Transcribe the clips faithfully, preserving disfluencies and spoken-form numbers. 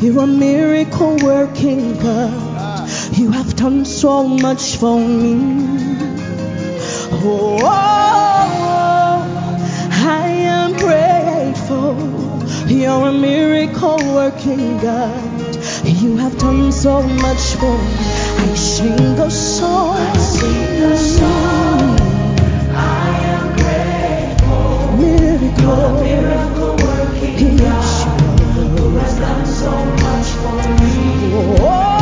You're a miracle working God. You have done so much for me. Oh, I am grateful. You're a miracle working God. You have done so much for me. I sing a song. I sing a song. I am grateful. Miracle. You're a miracle working God. Who has done so much for me. Oh,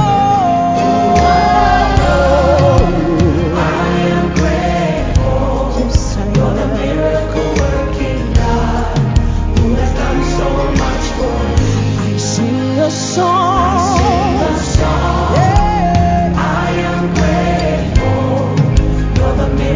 I am grateful. Yes, I am. You're the miracle working God who has done so much for me. I sing a song. I sing a song. Yeah. I am grateful. You're the miracle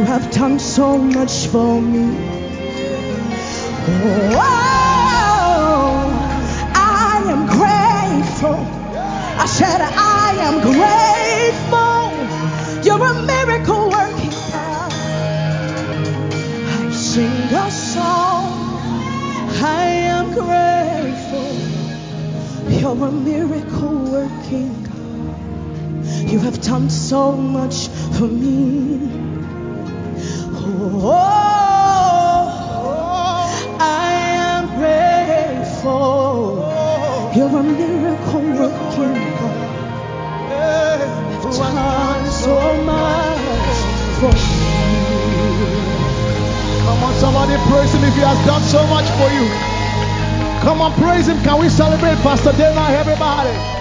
have done so much for me. Oh, I am grateful. I said I am grateful. You're a miracle working God. I sing a song. I am grateful. You're a miracle working God. You have done so much for me. Oh, I am grateful. You're a miracle working God. You've done so much for me. Come on, somebody praise him if he has done so much for you. Come on, praise him. Can we celebrate Pastor Dana, everybody?